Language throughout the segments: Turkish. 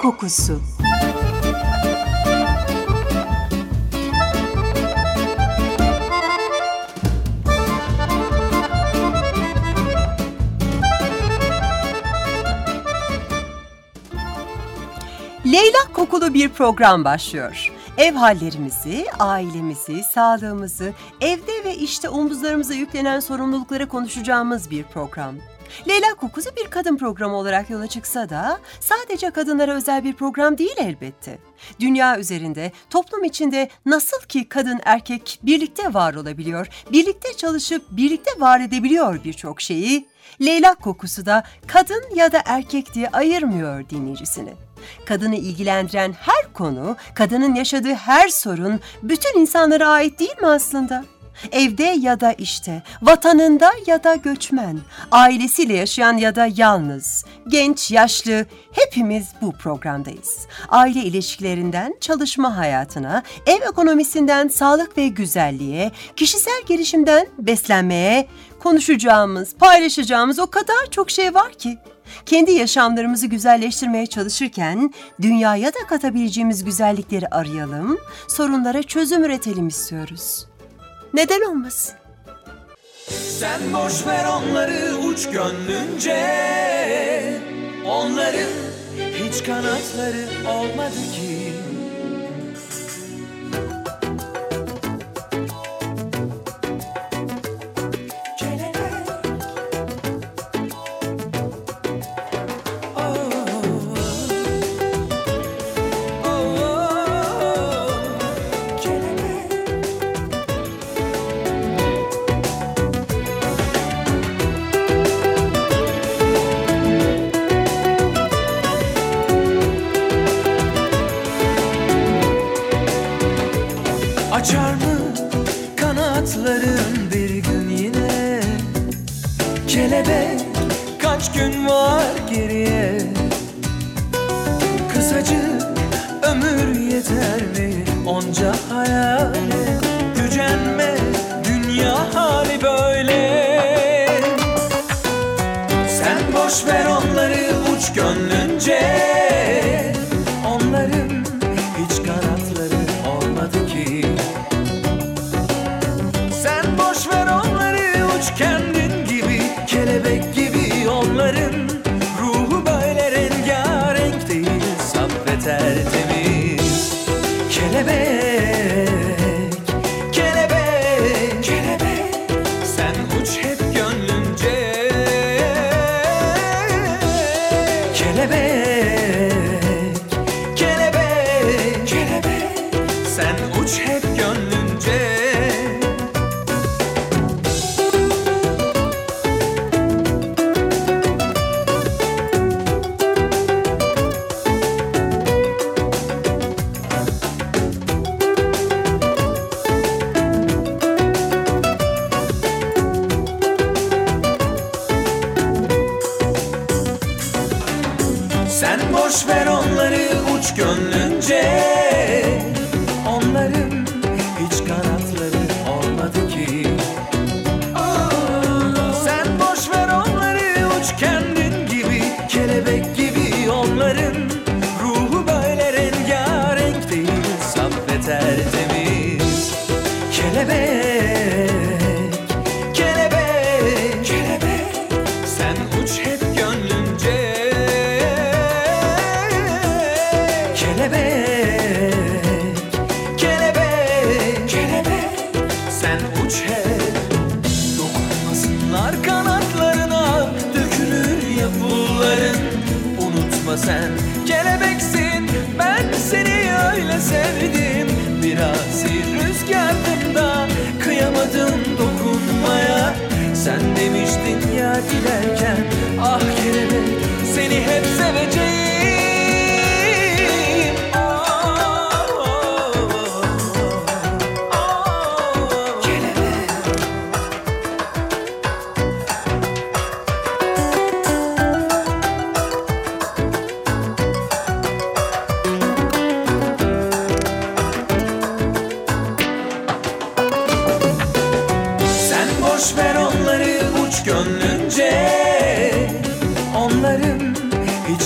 Kokusu. Leylak kokulu bir program başlıyor. Ev hallerimizi, ailemizi, sağlığımızı, evde ve işte omuzlarımıza yüklenen sorumlulukları konuşacağımız bir program. Leylak Kokusu bir kadın programı olarak yola çıksa da sadece kadınlara özel bir program değil elbette. Dünya üzerinde, toplum içinde nasıl ki kadın erkek birlikte var olabiliyor, birlikte çalışıp birlikte var edebiliyor birçok şeyi, Leylak Kokusu da kadın ya da erkek diye ayırmıyor dinleyicisini. Kadını ilgilendiren her konu, kadının yaşadığı her sorun bütün insanlara ait değil mi aslında? Evde ya da işte, vatanında ya da göçmen, ailesiyle yaşayan ya da yalnız, genç, yaşlı, hepimiz bu programdayız. Aile ilişkilerinden çalışma hayatına, ev ekonomisinden sağlık ve güzelliğe, kişisel gelişimden beslenmeye, konuşacağımız, paylaşacağımız o kadar çok şey var ki. Kendi yaşamlarımızı güzelleştirmeye çalışırken dünyaya da katabileceğimiz güzellikleri arayalım, sorunlara çözüm üretelim istiyoruz. Neden olmasın? Sen boş ver onları uç gönlünce. Onların hiç kanatları olmadı ki. Açar mı kanatların bir gün yine? Kelebek kaç gün var geriye? Kısacık ömür yeter mi onca hayale? Gücenme dünya hali böyle. Sen boş ver onları uç gönlünce. Onların hiç kanatları olmadı ki. Sen boş ver onları uç kendin gibi. Kelebek gibi onların ruhu böyle rengarenk değil, saf ve tertemiz. Kelebek, kelebek, kelebek, sen uç hep gönlünce. Kelebek, kelebek, kelebek, sen uç hep gönlünce. Sen boş ver onları uç gönlünce. Onların hiç kanatları olmadı ki. Sen boş ver onları uç kendin gibi. Kelebek gibi onların ruhu böyle rengarenk değil, saf ve tertemiz. Kelebek, kelebek, kelebek, sen uç hep gönlünce. Kelebek, kelebek, kelebek, sen uç hep. Dokunmasınlar kanatlarına, dökülür ya pulların. Unutma sen kelebeksin, ben seni öyle sevdim. Biraz rüzgardım da kıyamadım dokunmaya. Sen demiştin ya giderken, ah kelebek seni hep seveceğim. Boş ver onları uç gönlünce. Onların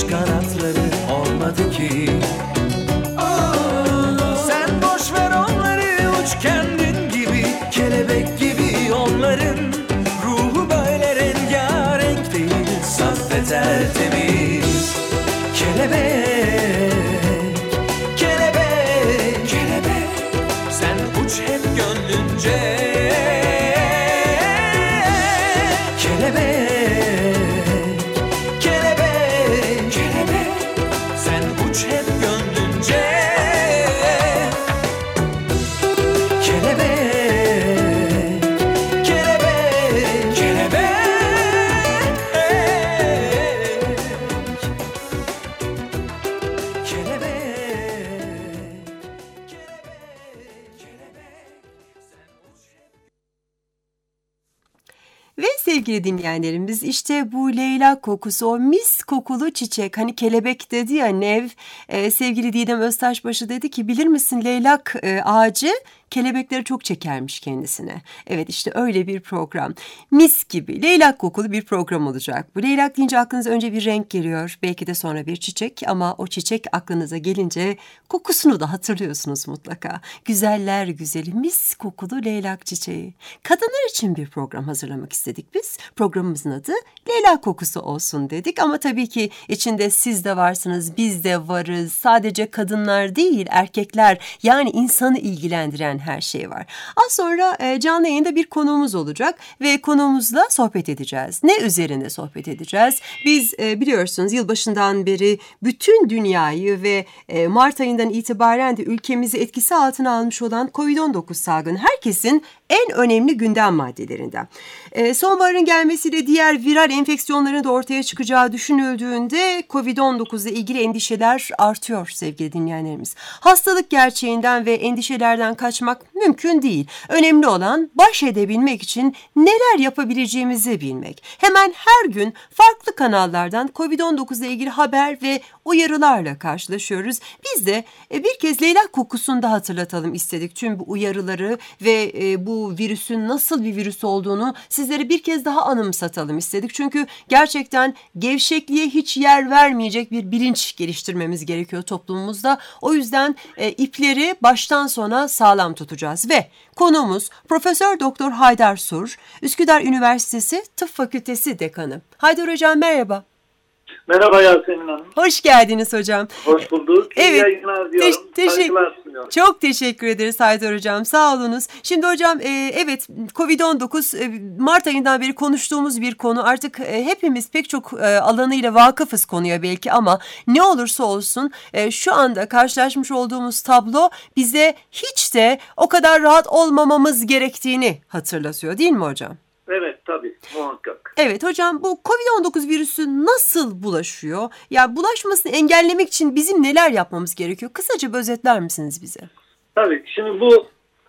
Ve sevgili dinleyenlerimiz, işte bu leylak kokusu, o mis kokulu çiçek, hani kelebek dedi ya Nev, sevgili Didem Öztaşbaşı dedi ki bilir misin leylak ağacı kelebekleri çok çekermiş kendisine. Evet, işte öyle bir program. Mis gibi leylak kokulu bir program olacak. Bu leylak deyince aklınıza önce bir renk geliyor. Belki de sonra bir çiçek, ama o çiçek aklınıza gelince kokusunu da hatırlıyorsunuz mutlaka. Güzeller güzeli mis kokulu leylak çiçeği. Kadınlar için bir program hazırlamak istedik biz. Programımızın adı leylak kokusu olsun dedik. Ama tabii ki içinde siz de varsınız, biz de varız. Sadece kadınlar değil, erkekler, yani insanı ilgilendiren her şey var. Az sonra canlı yayında bir konuğumuz olacak ve konuğumuzla sohbet edeceğiz. Ne üzerine sohbet edeceğiz? Biz biliyorsunuz yılbaşından beri bütün dünyayı ve Mart ayından itibaren de ülkemizi etkisi altına almış olan COVID-19 salgını herkesin en önemli gündem maddelerinden. Sonbaharın gelmesiyle diğer viral enfeksiyonların da ortaya çıkacağı düşünüldüğünde COVID-19 ile ilgili endişeler artıyor sevgili dinleyenlerimiz. Hastalık gerçeğinden ve endişelerden kaçmak mümkün değil. Önemli olan baş edebilmek için neler yapabileceğimizi bilmek. Hemen her gün farklı kanallardan COVID-19 ile ilgili haber ve uyarılarla karşılaşıyoruz. Biz de bir kez leylak kokusunu da hatırlatalım istedik. Tüm bu uyarıları ve bu virüsün nasıl bir virüs olduğunu sizlere bir kez daha anımsatalım istedik. Çünkü gerçekten gevşekliğe hiç yer vermeyecek bir bilinç geliştirmemiz gerekiyor toplumumuzda. O yüzden ipleri baştan sona sağlam tutacağız ve konuğumuz Profesör Doktor Haydar Sur, Üsküdar Üniversitesi Tıp Fakültesi Dekanı. Haydar Hocam merhaba. Merhaba Yasemin Hanım. Hoş geldiniz hocam. Hoş bulduk. İyi yayınlar diyorum. Çok teşekkür ederiz Haydar Hocam. Sağ olunuz. Şimdi hocam evet, COVID-19 Mart ayından beri konuştuğumuz bir konu. Artık hepimiz pek çok alanıyla vakıfız konuya belki, ama ne olursa olsun şu anda karşılaşmış olduğumuz tablo bize hiç de o kadar rahat olmamamız gerektiğini hatırlatıyor, değil mi hocam? Evet, tabii, muhakkak. Evet hocam, bu COVID-19 virüsü nasıl bulaşıyor? Ya bulaşmasını engellemek için bizim neler yapmamız gerekiyor? Kısaca bir özetler misiniz bize? Tabii, şimdi bu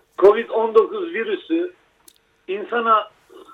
COVID-19 virüsü insana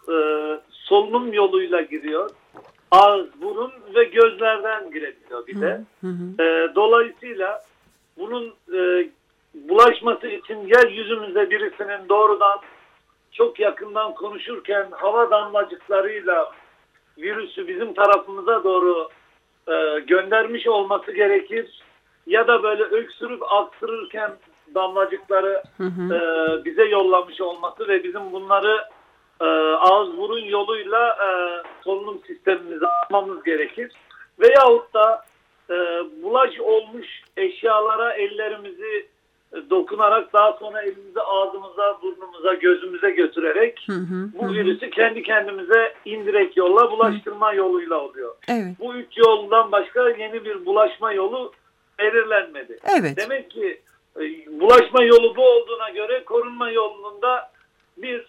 solunum yoluyla giriyor. Ağız, burun ve gözlerden girebiliyor bir de. Dolayısıyla bunun bulaşması için yeryüzümüzde birisinin doğrudan çok yakından konuşurken hava damlacıklarıyla virüsü bizim tarafımıza doğru göndermiş olması gerekir. Ya da böyle öksürüp aksırırken damlacıkları bize yollamış olması ve bizim bunları ağız burun yoluyla solunum sistemimize almamız gerekir. Veyahut da bulaş olmuş eşyalara ellerimizi dokunarak daha sonra elimizi ağzımıza, burnumuza, gözümüze götürerek bu virüsü kendi kendimize indirekt yolla bulaştırma yoluyla oluyor. Evet. Bu 3 yoldan başka yeni bir bulaşma yolu belirlenmedi. Evet. Demek ki bulaşma yolu bu olduğuna göre korunma yolunda bir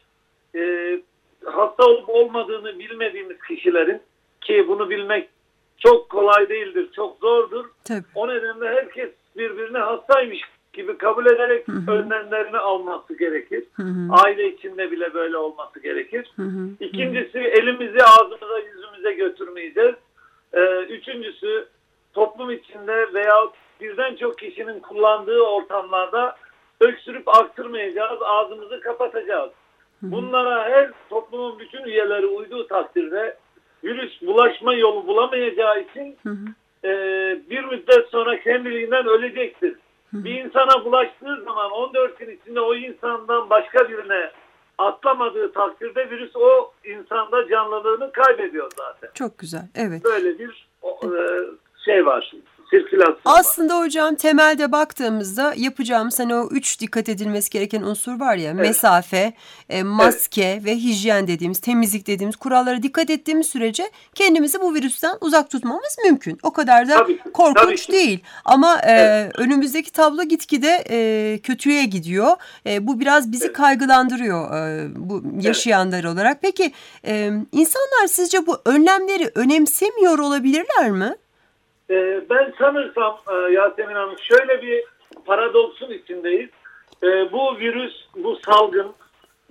hasta olup olmadığını bilmediğimiz kişilerin, ki bunu bilmek çok kolay değildir, çok zordur. Tabii. O nedenle herkes birbirine hastaymış gibi kabul ederek önlemlerini alması gerekir. Aile içinde bile böyle olması gerekir. İkincisi, elimizi ağzımıza, yüzümüze götürmeyeceğiz. Üçüncüsü, toplum içinde veya birden çok kişinin kullandığı ortamlarda öksürüp aksırmayacağız, ağzımızı kapatacağız. Bunlara her toplumun bütün üyeleri uyduğu takdirde virüs bulaşma yolu bulamayacağı için bir müddet sonra kendiliğinden ölecektir. Bir insana bulaştığı zaman 14 gün içinde o insandan başka birine atlamadığı takdirde virüs o insanda canlılığını kaybediyor zaten. Çok güzel, evet. Böyle bir şey var şimdi. Sirkülasyon aslında var. Hocam temelde baktığımızda yapacağımız hani o 3 dikkat edilmesi gereken unsur var ya, evet. Mesafe, maske ve hijyen dediğimiz, temizlik dediğimiz kurallara dikkat ettiğimiz sürece kendimizi bu virüsten uzak tutmamız mümkün. O kadar da korkunç değil. Ama önümüzdeki tablo gitgide kötüye gidiyor. Bu biraz bizi kaygılandırıyor bu yaşayanlar olarak. Peki insanlar sizce bu önlemleri önemsemiyor olabilirler mi? Ben sanırsam Yasemin Hanım şöyle bir paradoksun içindeyiz. Bu virüs, bu salgın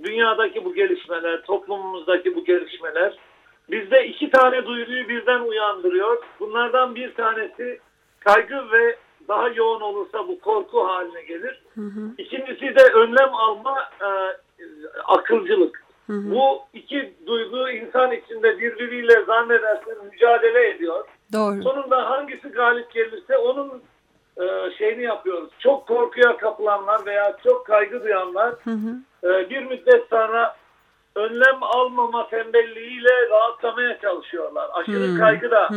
dünyadaki bu gelişmeler, toplumumuzdaki bu gelişmeler bizde 2 tane duyguyu birden uyandırıyor. Bunlardan bir tanesi kaygı ve daha yoğun olursa bu korku haline gelir. İkincisi de önlem alma, akılcılık. Bu 2 duygu insan içinde birbiriyle zannedersin mücadele ediyor. Doğru. Sonunda hangisi galip gelirse onun şeyini yapıyoruz. Çok korkuya kapılanlar veya çok kaygı duyanlar bir müddet sonra önlem almama tembelliğiyle rahatlamaya çalışıyorlar. Aşırı kaygı da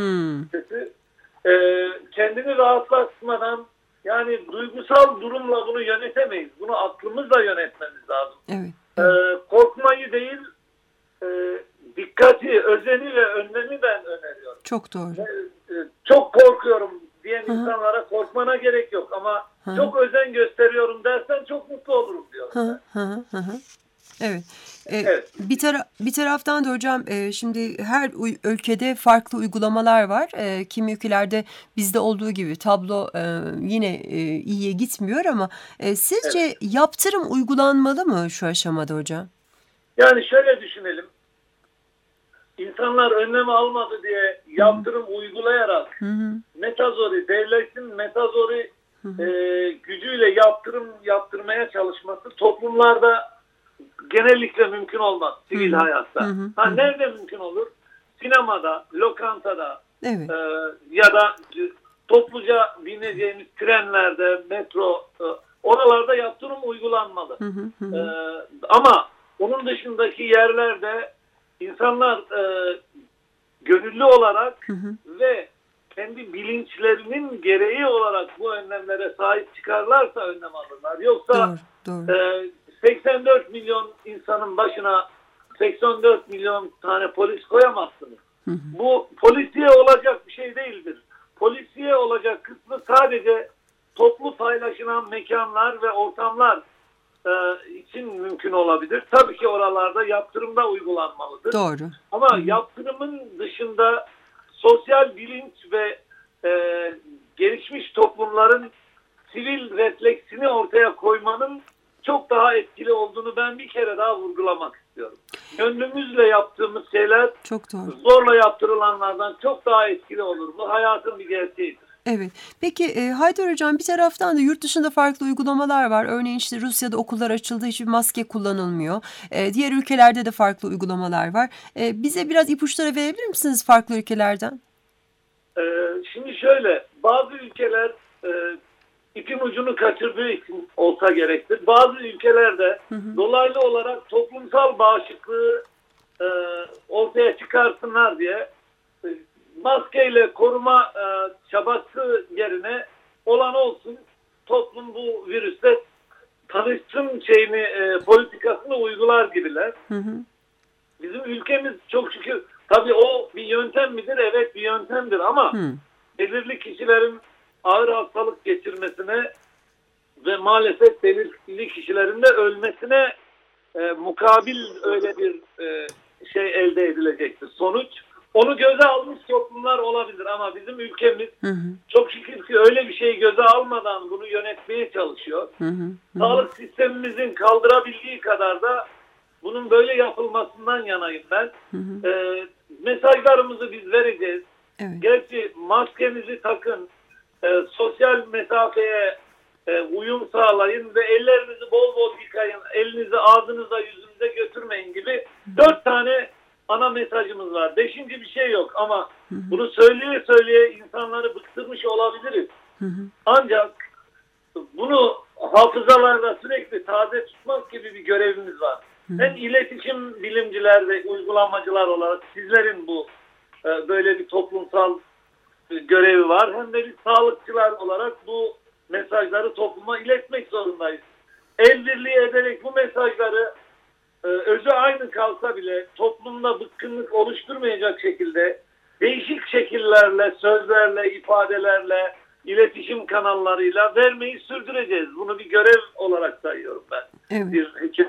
kendini rahatlatmadan, yani duygusal durumla bunu yönetemeyiz. Bunu aklımızla yönetmemiz lazım. Evet. Korkmayı değil, dikkati, özeni ve önlemi ben öneriyorum. Çok doğru. Çok korkuyorum diyen insanlara korkmana gerek yok ama çok özen gösteriyorum dersen çok mutlu olurum diyorum. Evet. Evet. Bir taraftan da hocam şimdi her ülkede farklı uygulamalar var. Kimi ülkelerde bizde olduğu gibi tablo yine iyiye gitmiyor ama sizce yaptırım uygulanmalı mı şu aşamada hocam? Yani şöyle düşünelim. İnsanlar önlem almadı diye yaptırım uygulayarak devletin metazori gücüyle yaptırım yaptırmaya çalışması toplumlarda genellikle mümkün olmaz sivil hayatta. Nerede mümkün olur? Sinemada, lokantada ya da topluca bineceğimiz trenlerde, metro, oralarda yaptırım uygulanmalı. Ama onun dışındaki yerlerde insanlar gönüllü olarak ve kendi bilinçlerinin gereği olarak bu önlemlere sahip çıkarlarsa önlem alırlar. Yoksa doğru. 84 milyon insanın başına 84 milyon tane polis koyamazsınız. Bu polisiye olacak bir şey değildir. Polisiye olacak kısmı sadece toplu paylaşılan mekanlar ve ortamlar için mümkün olabilir. Tabii ki oralarda yaptırımda uygulanmalıdır. Doğru. Ama yaptırımın dışında sosyal bilinç ve gelişmiş toplumların sivil refleksini ortaya koymanın çok daha etkili olduğunu ben bir kere daha vurgulamak istiyorum. Gönlümüzle yaptığımız şeyler çok doğru. Zorla yaptırılanlardan çok daha etkili olur. Bu hayatın bir gerçeğidir. Evet. Peki Haydar Hocam, bir taraftan da yurt dışında farklı uygulamalar var. Örneğin işte Rusya'da okullar açıldı, hiçbir maske kullanılmıyor. Diğer ülkelerde de farklı uygulamalar var. Bize biraz ipuçları verebilir misiniz farklı ülkelerden? Şimdi şöyle, bazı ülkeler ipin ucunu kaçırdığı için olsa gerektir. Bazı ülkelerde dolaylı olarak toplumsal bağışıklığı ortaya çıkarsınlar diye maskeyle koruma çabası yerine olan olsun, toplum bu virüste tanışsın politikasını uygular gibiler. Bizim ülkemiz çok şükür, tabii o bir yöntem midir? Evet, bir yöntemdir ama belirli kişilerin ağır hastalık geçirmesine ve maalesef belirli kişilerin de ölmesine mukabil öyle bir şey elde edilecektir. Sonuç, onu göze almış toplumlar olabilir ama bizim ülkemiz çok şükür ki öyle bir şey göze almadan bunu yönetmeye çalışıyor. Sağlık sistemimizin kaldırabildiği kadar da bunun böyle yapılmasından yanayım ben. Mesajlarımızı biz vereceğiz. Evet. Gerçi maskenizi takın, sosyal mesafeye uyum sağlayın ve ellerinizi bol bol yıkayın, elinizi ağzınıza yüzünüze götürmeyin gibi 4 tane ana mesajımız var. 5. bir şey yok ama bunu söyleye söyleye insanları bıktırmış olabiliriz. Ancak bunu hafızalarda sürekli taze tutmak gibi bir görevimiz var. Hem iletişim bilimciler ve uygulamacılar olarak sizlerin bu böyle bir toplumsal görevi var. Hem de biz sağlıkçılar olarak bu mesajları topluma iletmek zorundayız. El birliği ederek bu mesajları özü aynı kalsa bile toplumda bıkkınlık oluşturmayacak şekilde değişik şekillerle, sözlerle, ifadelerle, iletişim kanallarıyla vermeyi sürdüreceğiz. Bunu bir görev olarak sayıyorum ben. Evet. Bir hekim olarak.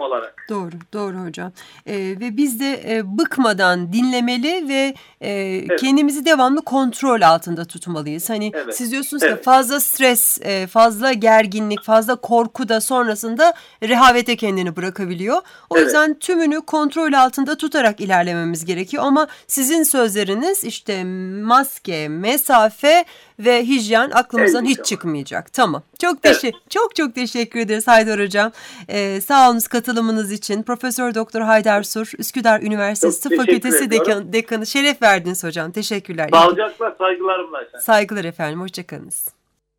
Doğru hocam. Ve biz de bıkmadan dinlemeli ve Evet. kendimizi devamlı kontrol altında tutmalıyız. Hani Evet. siz diyorsunuz ki Evet. fazla stres, fazla gerginlik, fazla korku da sonrasında rehavete kendini bırakabiliyor. O Evet. yüzden tümünü kontrol altında tutarak ilerlememiz gerekiyor. Ama sizin sözleriniz işte maske, mesafe ve hijyen aklımızdan Elbette hiç var. çıkmayacak. Tamam. Çok Evet. çok teşekkür ederiz Haydar Hocam. Sağ olunuz katılımınız için. Profesör Doktor Haydar Sur, Üsküdar Üniversitesi Çok Tıp teşekkür Fakültesi ediyorum. dekanı. Şeref verdiniz hocam. Teşekkürler. Sağlıcakla, saygılarımla efendim. Saygılar efendim. Hoşçakalınız.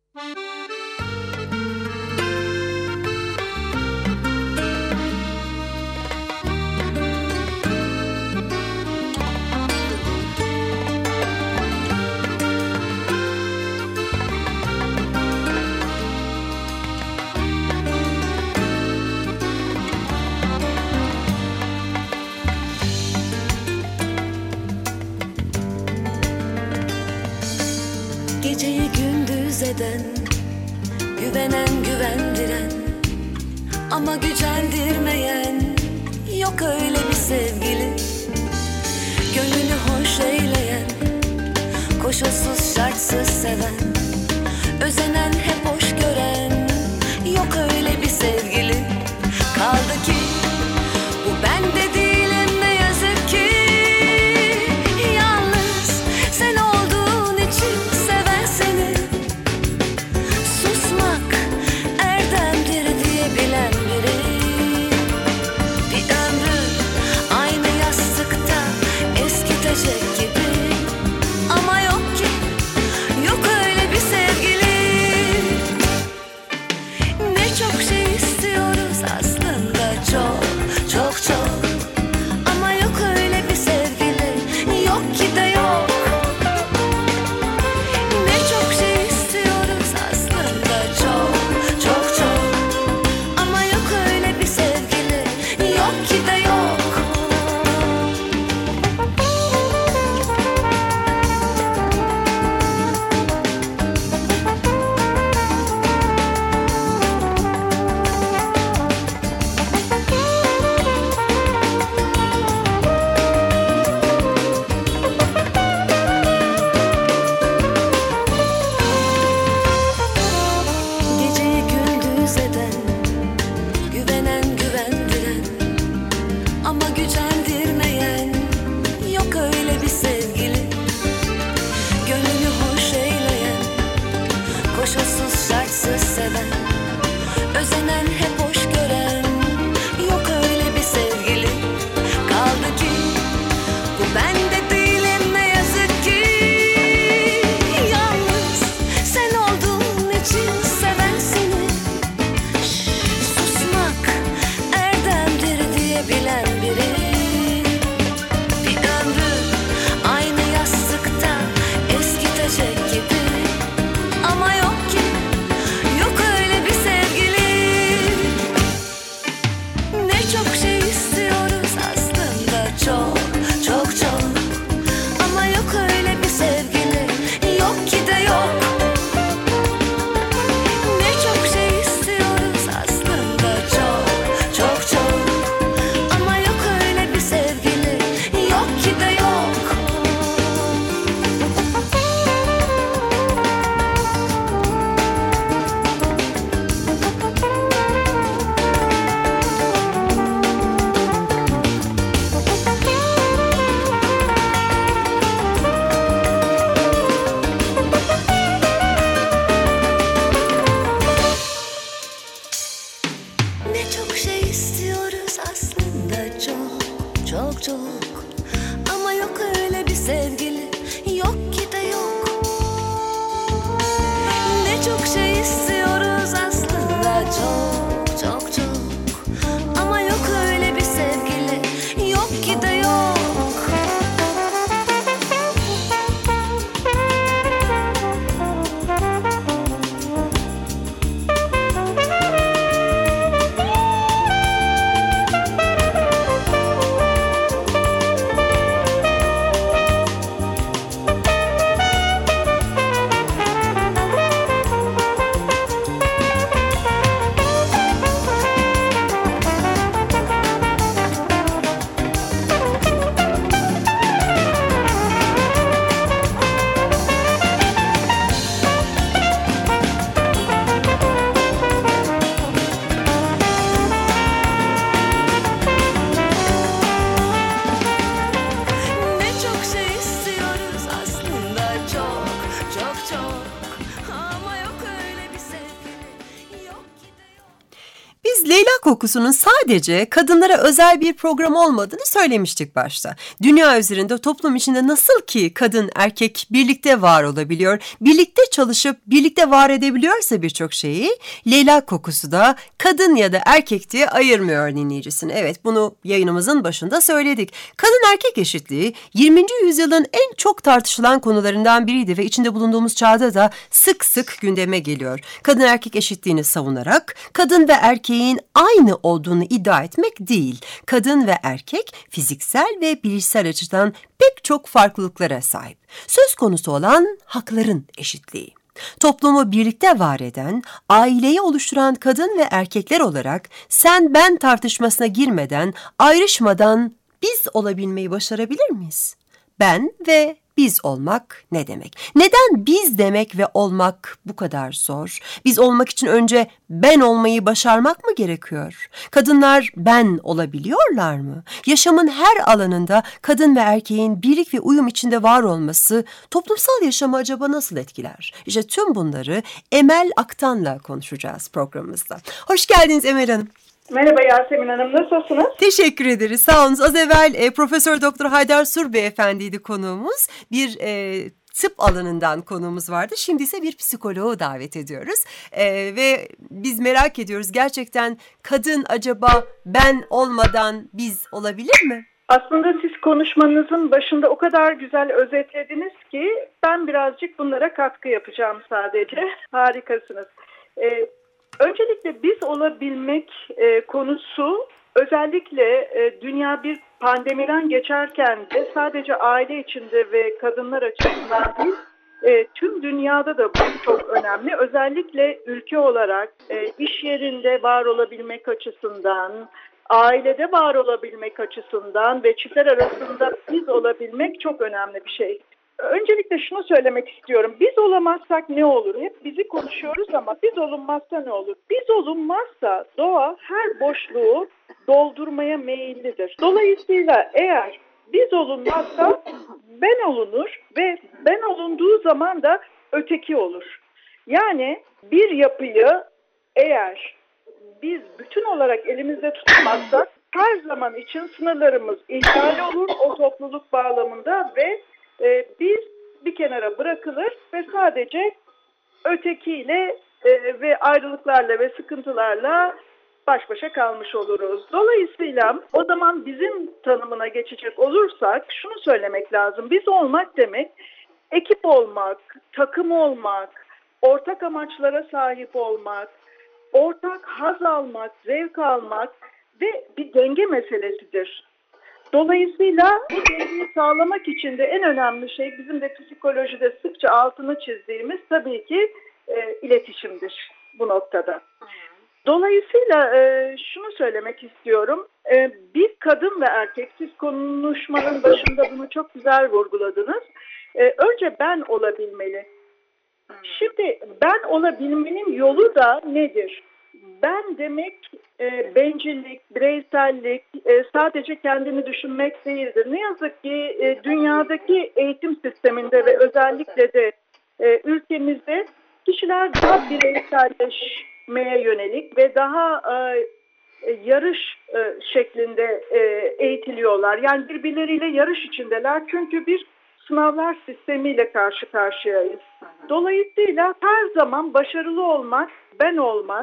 Geceyi gündüz eden, güvenen güvendiren, ama gücendirmeyen yok öyle bir sevgili. Gönlünü hoş eyleyen, koşulsuz şartsız seven, özenen hep hoş gören yok öyle bir sevgili. Kaldı ki bu ben de değilim ne yazık ki. Yalnız sen olduğun için seven seni, susmak erdemdir diyebilen biri. Bir ömrü aynı yastıkta eskitecek gibi, ama yok ki, yok öyle bir sevgili. Ne çok şey istiyoruz aslında, çok çok çok, ama yok öyle bir sevgili, yok ki de yok. Ne çok şey istiyoruz aslında, çok çok çok, ama yok öyle bir sevgili, yok ki de yok. Geceyi gündüz eden, güvenen güvendiren, ama gücendirmeyen yok öyle bir sevgili. Gönlünü hoş eyleyen, koşulsuz şartsız seven, özenen hep hoş gören yok öyle bir sevgili. Kaldı ki bu ben de değilim ne yazık ki. Yalnız sen olduğun için seven seni, susmak erdemdir diyebilen biri. Bir ömrü aynı yastıkta eskitecek gibi, ama yok ki, yok öyle bir sevgili. Ne çok şey istiyoruz aslında, çok çok çok, ama yok öyle bir sevgili, yok ki de yok. Ne çok şey istiyoruz aslında, çok çok çok, ama yok öyle bir sevgili, yok ki de yok. Ne çok şey istiyoruz aslında, çok çok çok, ama yok öyle bir sevgili, yok ki de yok. Ne çok şey istiyoruz aslında, çok çok çok, ama yok öyle bir sevgili, yok ki de yok. Biz Leyla Kokusu'nun sadece kadınlara özel bir program olmadığını söylemiştik başta. Dünya üzerinde toplum içinde nasıl ki kadın erkek birlikte var olabiliyor, birlikte çalışıp birlikte var edebiliyorsa birçok şeyi, Leyla Kokusu da kadın ya da erkek diye ayırmıyor dinleyicisini. Evet, bunu yayınımızın başında söyledik. Kadın erkek eşitliği 20. yüzyılın en çok tartışılan konularından biriydi ve içinde bulunduğumuz çağda da sık sık gündeme geliyor. Kadın erkek eşitliğini savunarak kadın ve erkeğin aynı olduğunu iddia etmek değil. Kadın ve erkek fiziksel ve bilişsel açıdan pek çok farklılıklara sahip. Söz konusu olan hakların eşitliği. Toplumu birlikte var eden, aileyi oluşturan kadın ve erkekler olarak sen ben tartışmasına girmeden, ayrışmadan biz olabilmeyi başarabilir miyiz? Ben ve biz olmak ne demek? Neden biz demek ve olmak bu kadar zor? Biz olmak için önce ben olmayı başarmak mı gerekiyor? Kadınlar ben olabiliyorlar mı? Yaşamın her alanında kadın ve erkeğin birlik ve uyum içinde var olması toplumsal yaşamı acaba nasıl etkiler? İşte tüm bunları Emel Aktan'la konuşacağız programımızda. Hoş geldiniz Emel Hanım. Merhaba Yasemin Hanım, nasılsınız? Teşekkür ederiz. Sağ olun. Az evvel Profesör Doktor Haydar Sur Beyefendiydi konuğumuz. Bir tıp alanından konuğumuz vardı. Şimdi ise bir psikoloğu davet ediyoruz. Ve biz merak ediyoruz. Gerçekten kadın acaba ben olmadan biz olabilir mi? Aslında siz konuşmanızın başında o kadar güzel özetlediniz ki ben birazcık bunlara katkı yapacağım sadece. Harikasınız. Öncelikle biz olabilmek konusu özellikle dünya bir pandemiden geçerken de sadece aile içinde ve kadınlar açısından değil, tüm dünyada da bu çok önemli. Özellikle ülke olarak iş yerinde var olabilmek açısından, ailede var olabilmek açısından ve çiftler arasında biz olabilmek çok önemli bir şey. Öncelikle şunu söylemek istiyorum. Biz olamazsak ne olur? Hep bizi konuşuyoruz ama biz olunmazsa ne olur? Biz olunmazsa doğa her boşluğu doldurmaya meyillidir. Dolayısıyla eğer biz olunmazsa ben olunur ve ben olunduğu zaman da öteki olur. Yani bir yapıyı eğer biz bütün olarak elimizde tutamazsak her zaman için sınırlarımız ihlal olur o topluluk bağlamında ve biz bir kenara bırakılır ve sadece ötekiyle ve ayrılıklarla ve sıkıntılarla baş başa kalmış oluruz. Dolayısıyla o zaman bizim tanımına geçecek olursak şunu söylemek lazım. Biz olmak demek ekip olmak, takım olmak, ortak amaçlara sahip olmak, ortak haz almak, zevk almak ve bir denge meselesidir. Dolayısıyla bu dengeyi sağlamak için de en önemli şey bizim de psikolojide sıkça altını çizdiğimiz tabii ki iletişimdir bu noktada. Dolayısıyla şunu söylemek istiyorum. Bir kadın ve erkek, siz konuşmanın başında bunu çok güzel vurguladınız. Önce ben olabilmeli. Şimdi ben olabilmenin yolu da nedir? Ben demek bencillik, bireysellik, sadece kendini düşünmek değildir. Ne yazık ki dünyadaki eğitim sisteminde ve özellikle de ülkemizde kişiler daha bireyselleşmeye yönelik ve daha yarış şeklinde eğitiliyorlar. Yani birbirleriyle yarış içindeler çünkü bir sınavlar sistemiyle karşı karşıyayız. Dolayısıyla her zaman başarılı olmak, ben olmak,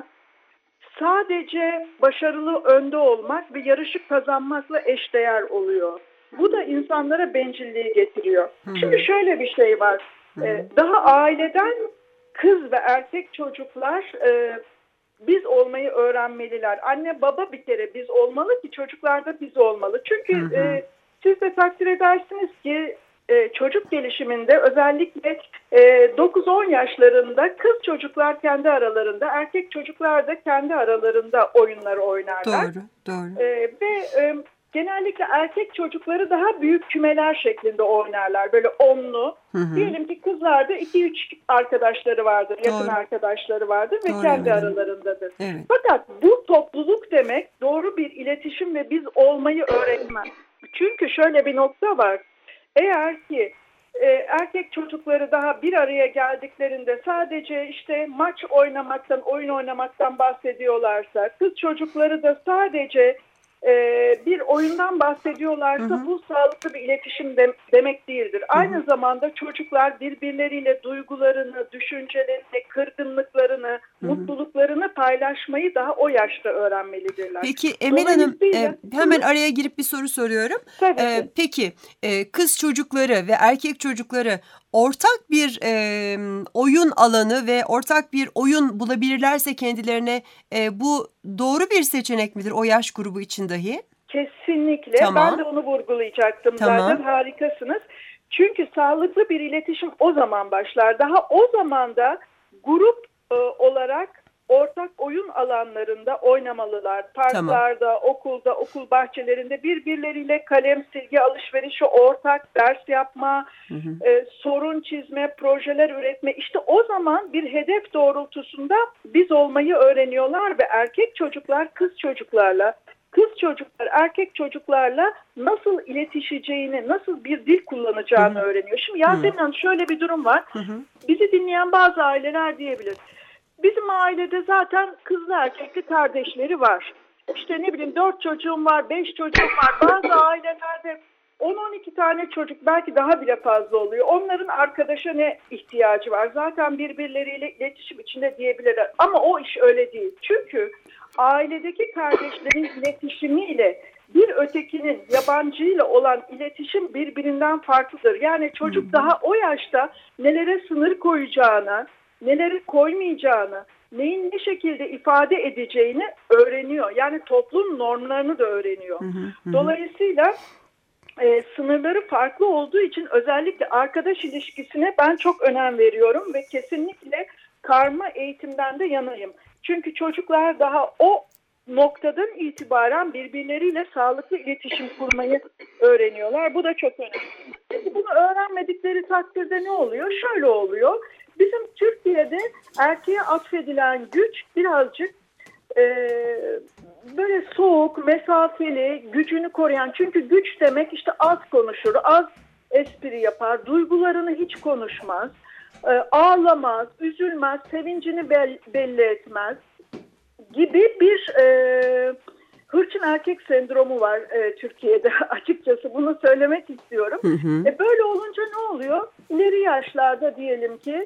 sadece başarılı önde olmak ve yarışı kazanmakla eşdeğer oluyor. Bu da insanlara bencilliği getiriyor. Şimdi şöyle bir şey var. Daha aileden kız ve erkek çocuklar biz olmayı öğrenmeliler. Anne baba bir kere biz olmalı ki çocuklar da biz olmalı. Çünkü siz de takdir edersiniz ki çocuk gelişiminde özellikle 9-10 yaşlarında kız çocuklar kendi aralarında, erkek çocuklar da kendi aralarında oyunları oynarlar. Doğru. Ve genellikle erkek çocukları daha büyük kümeler şeklinde oynarlar. Böyle onlu. Diyelim ki kızlarda 2-3 arkadaşları vardır, yakın arkadaşları vardır ve kendi aralarındadır. Evet. Fakat bu topluluk demek doğru bir iletişim ve biz olmayı öğretmez. Çünkü şöyle bir nokta var. Eğer ki erkek çocukları daha bir araya geldiklerinde sadece işte maç oynamaktan, oyun oynamaktan bahsediyorlarsa, kız çocukları da sadece bir oyundan bahsediyorlarsa bu sağlıklı bir iletişim demek değildir. Aynı zamanda çocuklar birbirleriyle duygularını, düşüncelerini, kırgınlıklarını, mutluluklarını paylaşmayı daha o yaşta öğrenmelidirler. Peki Emel Hanım, hemen araya girip bir soru soruyorum. Tabii. Peki kız çocukları ve erkek çocukları ortak bir oyun alanı ve ortak bir oyun bulabilirlerse kendilerine bu doğru bir seçenek midir o yaş grubu için dahi? Kesinlikle. Tamam. Ben de onu vurgulayacaktım Tamam. zaten. Harikasınız. Çünkü sağlıklı bir iletişim o zaman başlar. Daha o zaman da grup olarak ortak oyun alanlarında oynamalılar. Parklarda, okulda, okul bahçelerinde birbirleriyle kalem, silgi alışverişi, ortak ders yapma, sorun çizme, projeler üretme. İşte o zaman bir hedef doğrultusunda biz olmayı öğreniyorlar ve erkek çocuklar kız çocuklarla, kız çocuklar erkek çocuklarla nasıl iletişeceğini, nasıl bir dil kullanacağını öğreniyor. Şimdi Yasemin Hanım, şöyle bir durum var. Bizi dinleyen bazı aileler diyebilir. Bizim ailede zaten kızlı erkekli kardeşleri var. İşte ne bileyim 4 çocuğum var, 5 çocuğum var. Bazı ailelerde 10-12 tane çocuk, belki daha bile fazla oluyor. Onların arkadaşa ne ihtiyacı var? Zaten birbirleriyle iletişim içinde diyebilirler. Ama o iş öyle değil. Çünkü ailedeki kardeşlerin iletişimiyle bir ötekinin yabancıyla olan iletişim birbirinden farklıdır. Yani çocuk daha o yaşta nelere sınır koyacağını, neleri koymayacağını, neyin ne şekilde ifade edeceğini öğreniyor. Yani toplum normlarını da öğreniyor. Dolayısıyla sınırları farklı olduğu için özellikle arkadaş ilişkisine ben çok önem veriyorum ve kesinlikle karma eğitimden de yanayım. Çünkü çocuklar daha o noktadan itibaren birbirleriyle sağlıklı iletişim kurmayı öğreniyorlar. Bu da çok önemli. Peki bunu öğrenmedikleri takdirde ne oluyor? Şöyle oluyor. Bizim Türkiye'de erkeğe atfedilen güç birazcık böyle soğuk, mesafeli, gücünü koruyan. Çünkü güç demek işte az konuşur, az espri yapar, duygularını hiç konuşmaz, ağlamaz, üzülmez, sevincini belli etmez gibi bir hırçın erkek sendromu var Türkiye'de. Açıkçası bunu söylemek istiyorum. Böyle olunca ne oluyor? İleri yaşlarda diyelim ki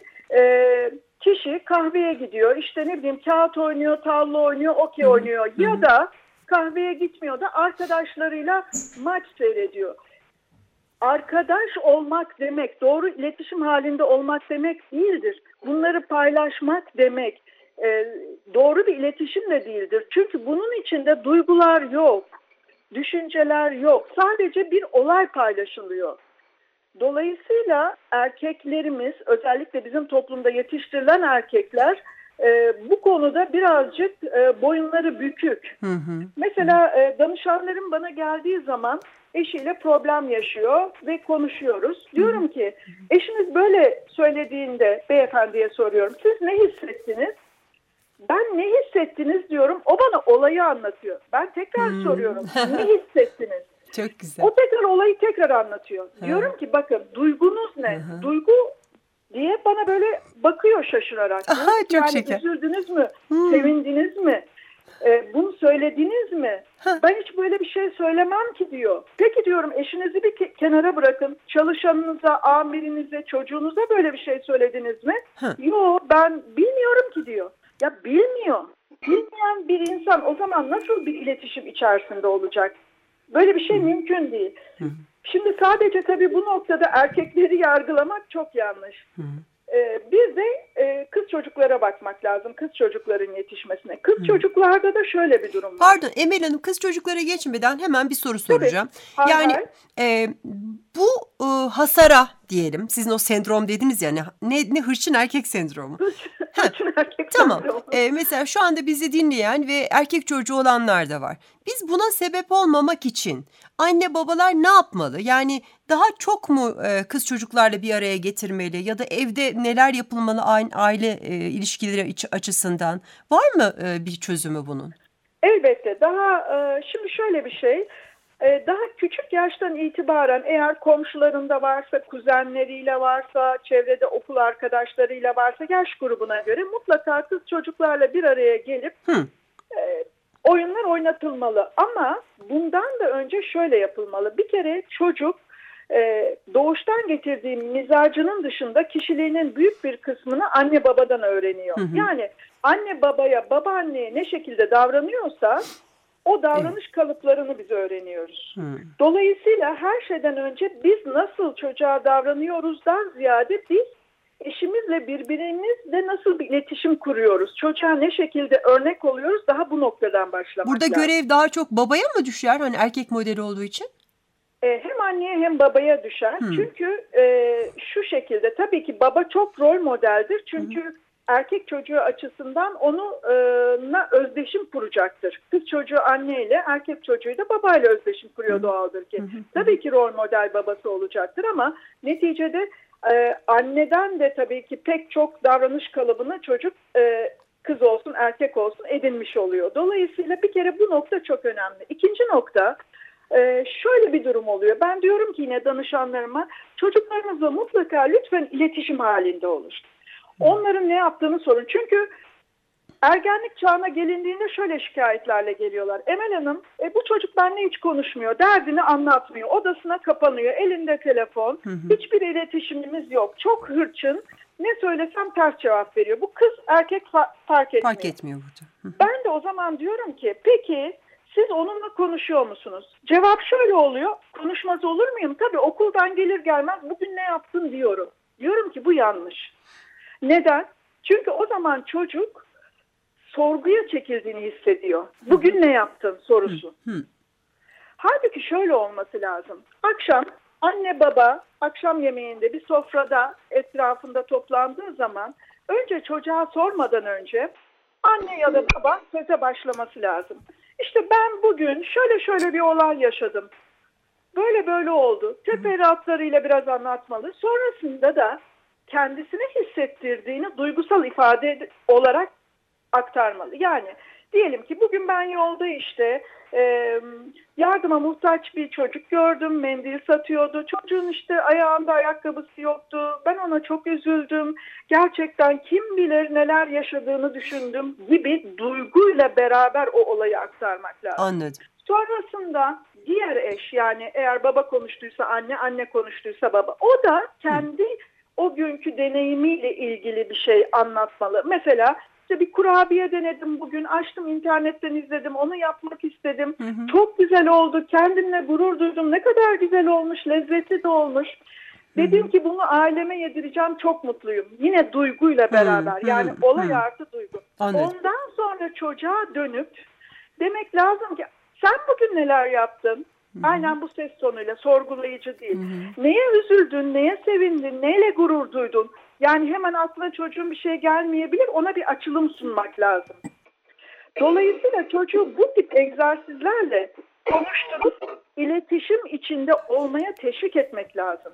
kişi kahveye gidiyor, işte ne bileyim kağıt oynuyor, tavla oynuyor, okey oynuyor ya da kahveye gitmiyor da arkadaşlarıyla maç seyrediyor. Arkadaş olmak demek, doğru iletişim halinde olmak demek değildir. Bunları paylaşmak demek doğru bir iletişim de değildir. Çünkü bunun içinde duygular yok, düşünceler yok. Sadece bir olay paylaşılıyor. Dolayısıyla erkeklerimiz, özellikle bizim toplumda yetiştirilen erkekler bu konuda birazcık boyunları bükük. Mesela danışanlarım bana geldiği zaman eşiyle problem yaşıyor ve konuşuyoruz. Diyorum ki eşiniz böyle söylediğinde beyefendiye soruyorum. Siz ne hissettiniz? Ben ne hissettiniz diyorum. O bana olayı anlatıyor. Ben tekrar soruyorum. Ne hissettiniz? Çok güzel. O tekrar olayı tekrar anlatıyor. Diyorum ki bakın duygunuz ne? Duygu diye bana böyle bakıyor şaşırarak. Çok yani şeker. üzüldünüz mü? Sevindiniz mi? Bunu söylediniz mi? Ben hiç böyle bir şey söylemem ki diyor. Peki diyorum, eşinizi bir kenara bırakın. Çalışanınıza, amirinize, çocuğunuza böyle bir şey söylediniz mi? Yok, ben bilmiyorum ki diyor. Ya bilmiyor. Bilmeyen bir insan o zaman nasıl bir iletişim içerisinde olacak? Böyle bir şey mümkün değil. Şimdi sadece tabii bu noktada erkekleri yargılamak çok yanlış. Bir de kız çocuklara bakmak lazım. Kız çocukların yetişmesine. Kız çocuklarda da şöyle bir durum var. Pardon Emel Hanım, kız çocuklara geçmeden hemen bir soru soracağım. Tabii. Yani bu hasara diyelim, sizin o sendrom dediniz ya, ne hırçın erkek sendromu. Hırçın erkek Tamam. sendromu. Mesela şu anda bizi dinleyen ve erkek çocuğu olanlar da var. Biz buna sebep olmamak için anne babalar ne yapmalı? Yani daha çok mu kız çocuklarla bir araya getirmeli ya da evde neler yapılmalı aile ilişkileri açısından? Var mı bir çözümü bunun? Elbette. Daha şimdi şöyle bir şey. daha küçük yaştan itibaren eğer komşularında varsa, kuzenleriyle varsa, çevrede okul arkadaşlarıyla varsa yaş grubuna göre mutlaka kız çocuklarla bir araya gelip oyunlar oynatılmalı. Ama bundan da önce şöyle yapılmalı. Bir kere çocuk doğuştan getirdiği mizacının dışında kişiliğinin büyük bir kısmını anne babadan öğreniyor. Yani anne babaya, babaanneye ne şekilde davranıyorsa o davranış kalıplarını biz öğreniyoruz. Dolayısıyla her şeyden önce biz nasıl çocuğa davranıyoruzdan ziyade biz eşimizle birbirimizle nasıl bir iletişim kuruyoruz? Çocuğa ne şekilde örnek oluyoruz? Daha bu noktadan başlamak Burada lazım. görev daha çok babaya mı düşer? Hani erkek modeli olduğu için? Hem anneye hem babaya düşer. Çünkü şu şekilde tabii ki baba çok rol modeldir. Çünkü erkek çocuğu açısından onunla özdeşim kuracaktır. Kız çocuğu anneyle, erkek çocuğu da babayla özdeşim kuruyor doğaldır ki. Tabii ki rol model babası olacaktır ama neticede anneden de tabii ki pek çok davranış kalıbını çocuk kız olsun erkek olsun edinmiş oluyor. Dolayısıyla bir kere bu nokta çok önemli. İkinci nokta şöyle bir durum oluyor. Ben diyorum ki yine danışanlarıma çocuklarınızla mutlaka lütfen iletişim halinde olun. Onların ne yaptığını sorun. Çünkü ergenlik çağına gelindiğinde şöyle şikayetlerle geliyorlar. Emel Hanım bu çocuk benimle hiç konuşmuyor. Derdini anlatmıyor. Odasına kapanıyor. Elinde telefon. Hiçbir iletişimimiz yok. Çok hırçın. Ne söylesem ters cevap veriyor. Bu kız erkek fark etmiyor. Fark etmiyor burada. Ben de o zaman diyorum ki peki siz onunla konuşuyor musunuz? Cevap şöyle oluyor. Konuşmaz olur muyum? Tabii okuldan gelir gelmez bugün ne yaptın diyorum. Diyorum ki bu yanlış. Neden? Çünkü o zaman çocuk sorguya çekildiğini hissediyor. Bugün ne yaptın sorusu. Halbuki şöyle olması lazım. Akşam anne baba akşam yemeğinde bir sofrada etrafında toplandığı zaman önce çocuğa sormadan önce anne ya da baba söze başlaması lazım. İşte ben bugün şöyle bir olay yaşadım. Böyle böyle oldu. Teferruatlarıyla biraz anlatmalı. Sonrasında da kendisine hissettirdiğini duygusal ifade olarak aktarmalı. Yani diyelim ki bugün ben yolda işte yardıma muhtaç bir çocuk gördüm. Mendil satıyordu. Çocuğun işte ayağında ayakkabısı yoktu. Ben ona çok üzüldüm. Gerçekten kim bilir neler yaşadığını düşündüm gibi duyguyla beraber o olayı aktarmak lazım. Anladım. Sonrasında diğer eş yani eğer baba konuştuysa anne, anne konuştuysa baba. O da kendi o günkü deneyimiyle ilgili bir şey anlatmalı. Mesela işte bir kurabiye denedim bugün, açtım internetten izledim, onu yapmak istedim. Çok güzel oldu, kendimle gurur duydum, ne kadar güzel olmuş, lezzetli de olmuş. Dedim ki bunu aileme yedireceğim, çok mutluyum. Yine duyguyla beraber yani olay artı duygu. Anladım. Ondan sonra çocuğa dönüp demek lazım ki sen bugün neler yaptın? Aynen bu ses tonuyla, sorgulayıcı değil. Neye üzüldün, neye sevindin, neyle gurur duydun? Yani hemen aklına çocuğun bir şey gelmeyebilir, ona bir açılım sunmak lazım. Dolayısıyla çocuğu bu tip egzersizlerle konuşturup iletişim içinde olmaya teşvik etmek lazım.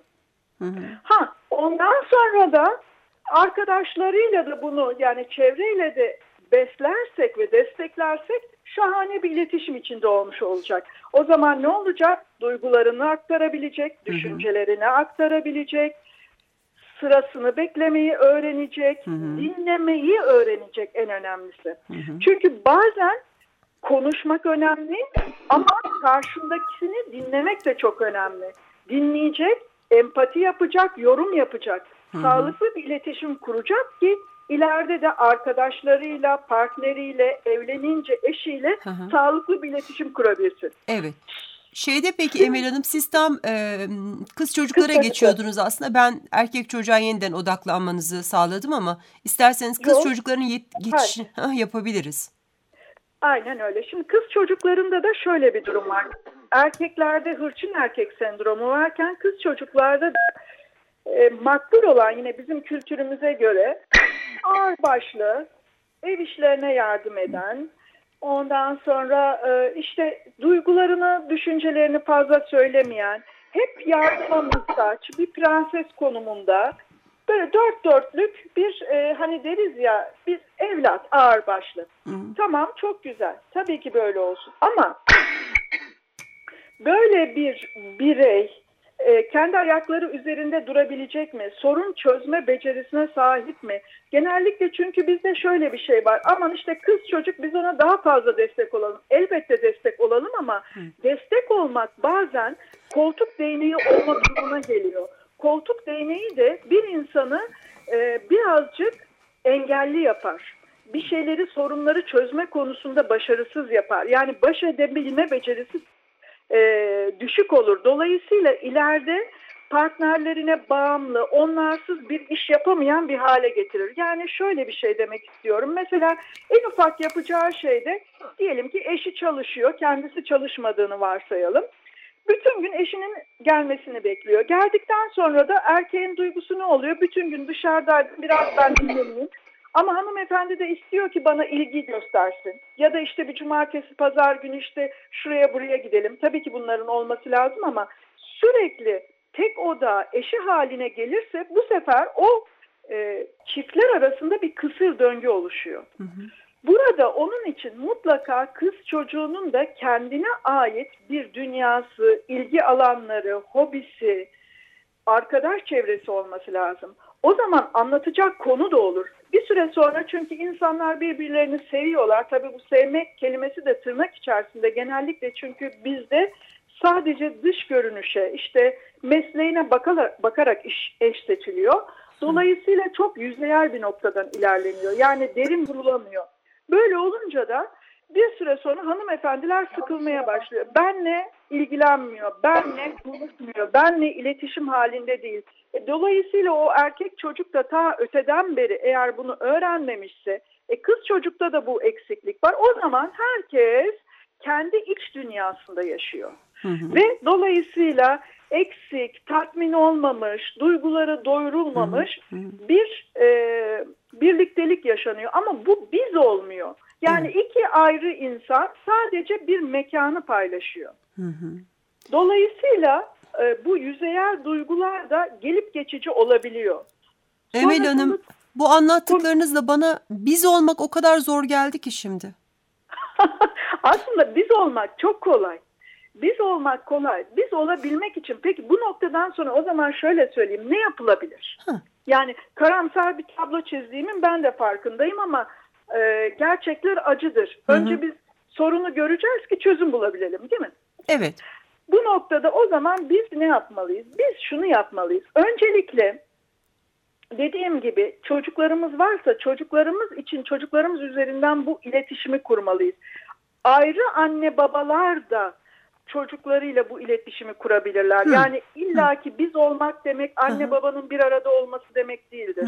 Ondan sonra da arkadaşlarıyla da bunu yani çevreyle de beslersek ve desteklersek şahane bir iletişim içinde olmuş olacak. O zaman ne olacak? Duygularını aktarabilecek, düşüncelerini aktarabilecek, sırasını beklemeyi öğrenecek, dinlemeyi öğrenecek en önemlisi. Çünkü bazen konuşmak önemli ama karşındakini dinlemek de çok önemli. Dinleyecek, empati yapacak, yorum yapacak. Sağlıklı bir iletişim kuracak ki ileride de arkadaşlarıyla, partneriyle, evlenince eşiyle sağlıklı bir iletişim kurabilsin. Evet. Peki Emel Hanım siz tam kız çocuklara geçiyordunuz aslında. Ben erkek çocuğa yeniden odaklanmanızı sağladım ama isterseniz kız çocuklarının geçişini yapabiliriz. Aynen öyle. Şimdi kız çocuklarında da şöyle bir durum var. Erkeklerde hırçın erkek sendromu varken kız çocuklarda da makbul olan yine bizim kültürümüze göre ağırbaşlı, ev işlerine yardım eden, ondan sonra işte duygularını, düşüncelerini fazla söylemeyen, hep yardıma muhtaç, bir prenses konumunda, böyle dört dörtlük bir hani deriz ya bir evlat ağırbaşlı. Tamam çok güzel. Tabii ki böyle olsun. Ama Böyle bir birey kendi ayakları üzerinde durabilecek mi? Sorun çözme becerisine sahip mi? Genellikle çünkü bizde şöyle bir şey var. Aman işte kız çocuk, biz ona daha fazla destek olalım. Elbette destek olalım ama destek olmak bazen koltuk değneği olma durumuna geliyor. Koltuk değneği de bir insanı birazcık engelli yapar. Bir şeyleri, sorunları çözme konusunda başarısız yapar. Yani baş edebilme becerisi düşük olur. Dolayısıyla ileride partnerlerine bağımlı, onlarsız bir iş yapamayan bir hale getirir. Yani şöyle bir şey demek istiyorum. Mesela en ufak yapacağı şeyde, diyelim ki eşi çalışıyor, kendisi çalışmadığını varsayalım. Bütün gün eşinin gelmesini bekliyor. Geldikten sonra da erkeğin duygusu ne oluyor? Bütün gün dışarıdaydım, biraz ben dinleneyim. Ama hanımefendi de istiyor ki bana ilgi göstersin. Ya da işte bir cumartesi, pazar günü işte şuraya buraya gidelim. Tabii ki bunların olması lazım ama sürekli tek oda eşi haline gelirse bu sefer o çiftler arasında bir kısır döngü oluşuyor. Hı hı. Burada onun için mutlaka kız çocuğunun da kendine ait bir dünyası, ilgi alanları, hobisi, arkadaş çevresi olması lazım. O zaman anlatacak konu da olur. Bir süre sonra, çünkü insanlar birbirlerini seviyorlar. Tabii bu sevmek kelimesi de tırnak içerisinde genellikle, çünkü bizde sadece dış görünüşe, işte mesleğine bakarak eş seçiliyor. Dolayısıyla çok yüzeyel bir noktadan ilerleniyor. Yani derin vurulamıyor. Böyle olunca da bir süre sonra hanımefendiler sıkılmaya başlıyor. Benle ilgilenmiyor, benle konuşmuyor, benle iletişim halinde değil. Dolayısıyla o erkek çocuk da ta öteden beri eğer bunu öğrenmemişse, kız çocukta da bu eksiklik var. O zaman herkes kendi iç dünyasında yaşıyor. Hı hı. Ve dolayısıyla eksik, tatmin olmamış, duyguları doyurulmamış bir birliktelik yaşanıyor. Ama bu biz olmuyor. Yani iki ayrı insan sadece bir mekanı paylaşıyor. Dolayısıyla bu yüzeyel duygular da gelip geçici olabiliyor. Emel Hanım, bu anlattıklarınızla bana biz olmak o kadar zor geldi ki şimdi. Aslında biz olmak çok kolay. Biz olmak kolay. Biz olabilmek için, peki bu noktadan sonra o zaman şöyle söyleyeyim, ne yapılabilir? Yani karamsar bir tablo çizdiğimin ben de farkındayım ama gerçekler acıdır. Önce biz sorunu göreceğiz ki çözüm bulabilelim, değil mi? Evet. Bu noktada o zaman biz ne yapmalıyız? Biz şunu yapmalıyız. Öncelikle dediğim gibi çocuklarımız varsa çocuklarımız için, çocuklarımız üzerinden bu iletişimi kurmalıyız. Ayrı anne babalar da çocuklarıyla bu iletişimi kurabilirler. Yani illaki biz olmak demek anne babanın bir arada olması demek değildir.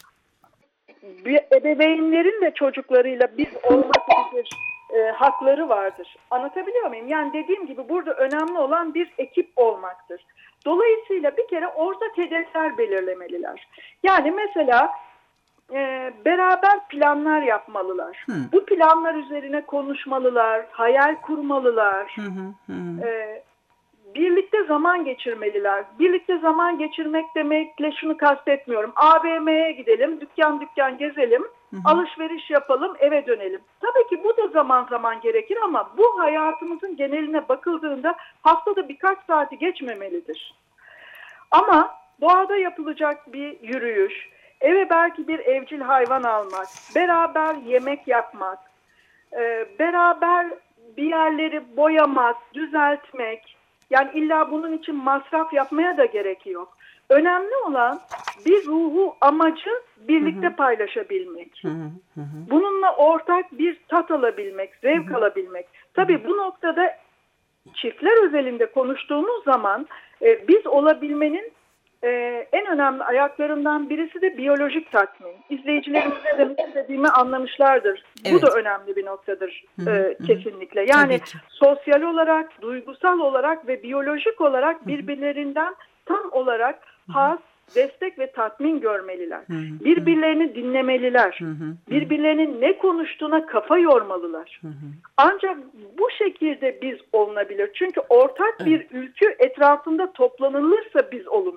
Ebeveynlerin de çocuklarıyla biz olmak gibi bir hakları vardır. Anlatabiliyor muyum? Yani dediğim gibi burada önemli olan bir ekip olmaktır. Dolayısıyla bir kere ortak hedefler belirlemeliler. Yani mesela beraber planlar yapmalılar. Bu planlar üzerine konuşmalılar, hayal kurmalılar. Birlikte zaman geçirmeliler. Birlikte zaman geçirmek demekle şunu kastetmiyorum. AVM'ye gidelim, dükkan dükkan gezelim, alışveriş yapalım, eve dönelim. Tabii ki bu da zaman zaman gerekir ama bu hayatımızın geneline bakıldığında haftada birkaç saati geçmemelidir. Ama doğada yapılacak bir yürüyüş, eve belki bir evcil hayvan almak, beraber yemek yapmak, beraber bir yerleri boyamak, düzeltmek, yani illa bunun için masraf yapmaya da gerek yok. Önemli olan bir ruhu, amacı birlikte paylaşabilmek. Bununla ortak bir tat alabilmek, zevk alabilmek. Tabii bu noktada çiftler özelinde konuştuğumuz zaman biz olabilmenin en önemli ayaklarından birisi de biyolojik tatmin. İzleyicilerimiz ne demek istediğimi anlamışlardır. Evet. Bu da önemli bir noktadır kesinlikle. Yani sosyal olarak, duygusal olarak ve biyolojik olarak birbirlerinden tam olarak haz, destek ve tatmin görmeliler. Birbirlerini dinlemeliler. Birbirlerinin ne konuştuğuna kafa yormalılar. Ancak bu şekilde biz olunabilir. Çünkü ortak bir ülkü etrafında toplanılırsa biz olunur.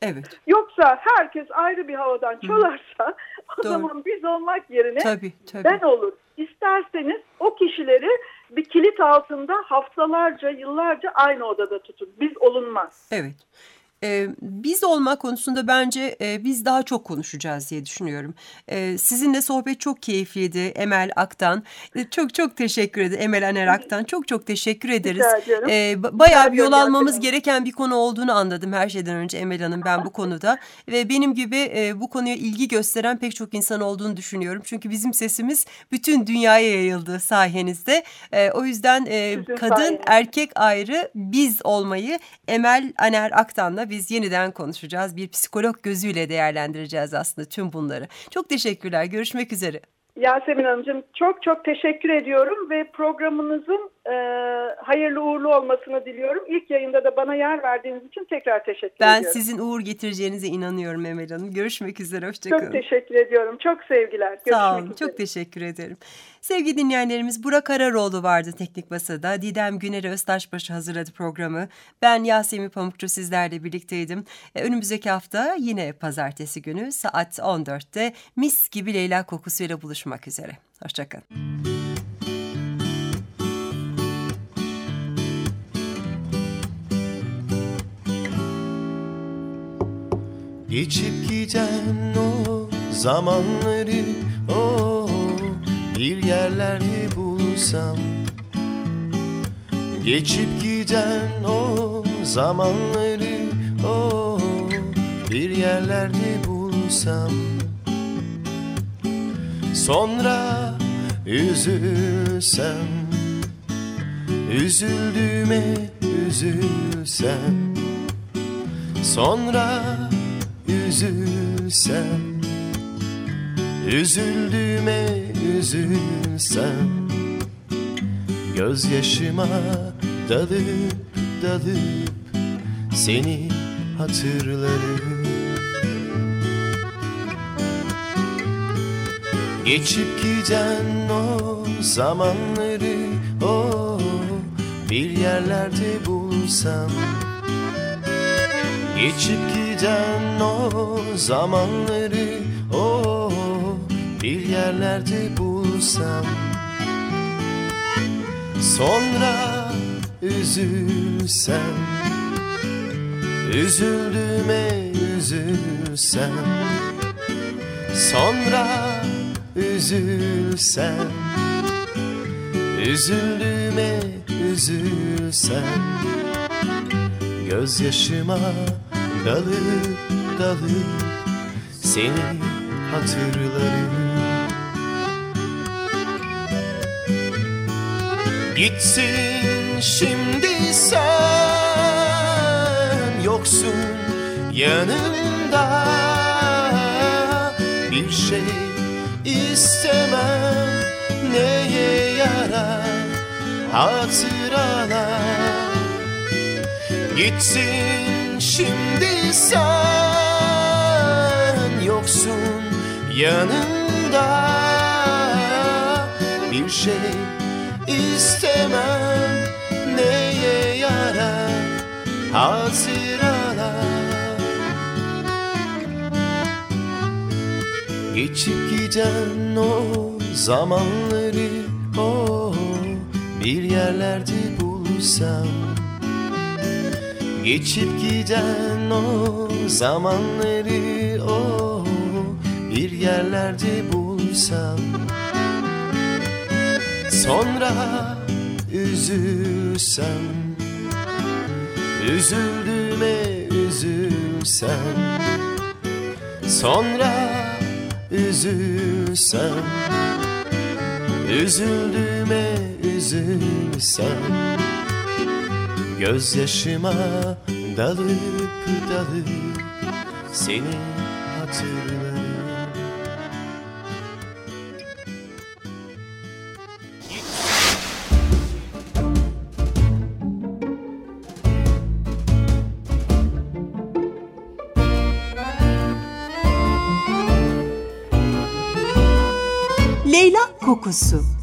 Evet. Yoksa herkes ayrı bir havadan çalarsa o Doğru. zaman biz olmak yerine Tabii. ben olur. İsterseniz o kişileri bir kilit altında haftalarca, yıllarca aynı odada tutun. Biz olunmaz. Evet. Biz olma konusunda bence biz daha çok konuşacağız diye düşünüyorum. Sizinle sohbet çok keyifliydi Emel Aktan. Çok teşekkür ederim Emel Aner Aktan. Çok teşekkür ederiz. Bayağı bir yol almamız gereken bir konu olduğunu anladım her şeyden önce Emel Hanım ben bu konuda. Ve benim gibi bu konuya ilgi gösteren pek çok insan olduğunu düşünüyorum. Çünkü bizim sesimiz bütün dünyaya yayıldı sayenizde. O yüzden kadın erkek ayrı biz olmayı Emel Aner Aktan'la biz yeniden konuşacağız. Bir psikolog gözüyle değerlendireceğiz aslında tüm bunları. Çok teşekkürler. Görüşmek üzere. Yasemin Hanımcığım çok teşekkür ediyorum ve programınızın hayırlı uğurlu olmasını diliyorum. İlk yayında da bana yer verdiğiniz için tekrar teşekkür ediyorum. Ben sizin uğur getireceğinize inanıyorum Emel Hanım. Görüşmek üzere. Hoşçakalın. Çok teşekkür ediyorum. Çok sevgiler. Görüşmek Sağ olun. üzere. Çok teşekkür ederim. Sevgili dinleyenlerimiz Burak Araroğlu vardı Teknik Masa'da. Didem Güner Öztaşbaşı hazırladı programı. Ben Yasemin Pamukçu sizlerle birlikteydim. Önümüzdeki hafta yine pazartesi günü saat 14'te mis gibi Leyla kokusuyla buluşmak üzere. Hoşçakalın. Geçip giden o zamanları bir yerlerde bulsam. Geçip giden o zamanları bir yerlerde bulsam. Sonra üzülsem, üzüldüğüme üzülsem. Sonra üzülsem, üzüldüğüme üzülsem. Gözyaşıma dalıp seni hatırlarım. Geçip giden o zamanları bir yerlerde bulsam. Geçip giden o zamanları bir yerlerde bulsam. Sonra üzülsem, üzüldüğüme üzülsem. Sonra üzülsem, üzüldüğüme üzülsem. Gözyaşıma dalıp seni hatırlarım. Gitsin şimdi sen yoksun yanımda. Bir şey istemem, neye yarar hatıralar. Gitsin şimdi sen yoksun yanımda. Bir şey istemem, neye yarar hatıralar. Geçip giden o zamanları bir yerlerde bulsam. Geçip giden o zamanları bir yerlerde bulsam. Sonra üzülsem, üzüldüğüme üzülsem. Sonra üzülsem, üzüldüğüme üzülsem. Gözyaşıma dalıp seni hatırlarım. Leyla kokusu.